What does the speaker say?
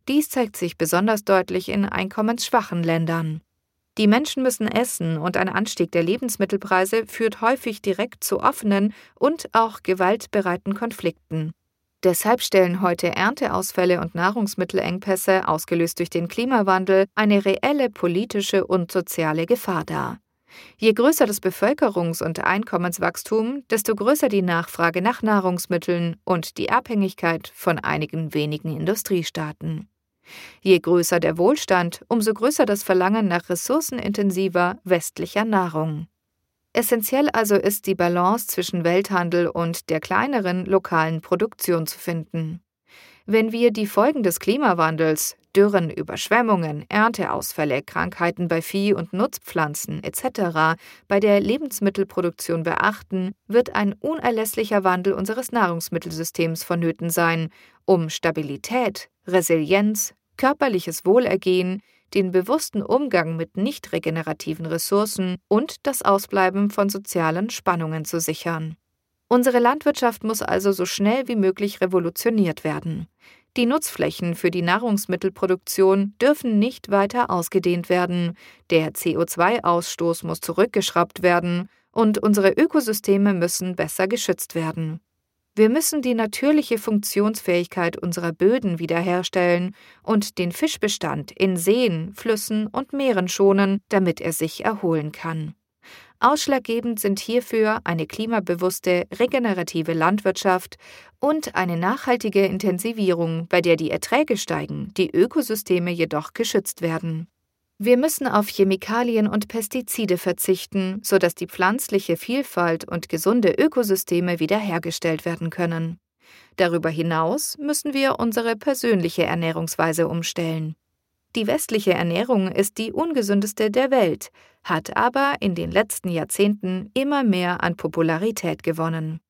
Dies zeigt sich besonders deutlich in einkommensschwachen Ländern. Die Menschen müssen essen und ein Anstieg der Lebensmittelpreise führt häufig direkt zu offenen und auch gewaltbereiten Konflikten. Deshalb stellen heute Ernteausfälle und Nahrungsmittelengpässe, ausgelöst durch den Klimawandel, eine reelle politische und soziale Gefahr dar. Je größer das Bevölkerungs- und Einkommenswachstum, desto größer die Nachfrage nach Nahrungsmitteln und die Abhängigkeit von einigen wenigen Industriestaaten. Je größer der Wohlstand, umso größer das Verlangen nach ressourcenintensiver westlicher Nahrung. Essentiell also ist die Balance zwischen Welthandel und der kleineren lokalen Produktion zu finden. Wenn wir die Folgen des Klimawandels, Dürren, Überschwemmungen, Ernteausfälle, Krankheiten bei Vieh- und Nutzpflanzen etc. bei der Lebensmittelproduktion beachten, wird ein unerlässlicher Wandel unseres Nahrungsmittelsystems vonnöten sein, um Stabilität, Resilienz, körperliches Wohlergehen, den bewussten Umgang mit nicht regenerativen Ressourcen und das Ausbleiben von sozialen Spannungen zu sichern. Unsere Landwirtschaft muss also so schnell wie möglich revolutioniert werden. Die Nutzflächen für die Nahrungsmittelproduktion dürfen nicht weiter ausgedehnt werden, der CO2-Ausstoß muss zurückgeschraubt werden und unsere Ökosysteme müssen besser geschützt werden. Wir müssen die natürliche Funktionsfähigkeit unserer Böden wiederherstellen und den Fischbestand in Seen, Flüssen und Meeren schonen, damit er sich erholen kann. Ausschlaggebend sind hierfür eine klimabewusste, regenerative Landwirtschaft und eine nachhaltige Intensivierung, bei der die Erträge steigen, die Ökosysteme jedoch geschützt werden. Wir müssen auf Chemikalien und Pestizide verzichten, sodass die pflanzliche Vielfalt und gesunde Ökosysteme wiederhergestellt werden können. Darüber hinaus müssen wir unsere persönliche Ernährungsweise umstellen. Die westliche Ernährung ist die ungesündeste der Welt, hat aber in den letzten Jahrzehnten immer mehr an Popularität gewonnen.